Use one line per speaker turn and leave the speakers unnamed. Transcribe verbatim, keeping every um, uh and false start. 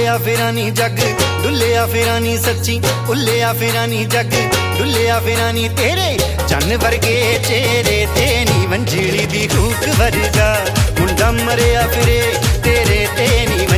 ਉੱਲਿਆ ਫਿਰਾਂ ਨੀ ਜੱਗ ਡੁੱਲਿਆ ਫਿਰਾਂ ਨੀ ਸੱਚੀ ਉੱਲਿਆ ਫਿਰਾਂ ਨੀ ਜੱਗ ਡੁੱਲਿਆ ਫਿਰਾਂ ਨੀ ਤੇਰੇ ਚੰਨ ਵਰਗੇ ਚਿਹਰੇ ਤੇ ਨੀ ਵੰਝੜੀ ਦੀ ਹੂਕ ਵਰਗਾ ਮੁੰਡਾ ਮਰਿਆ ਫਿਰੇ ਤੇਰੇ ਤੇ ਨੀ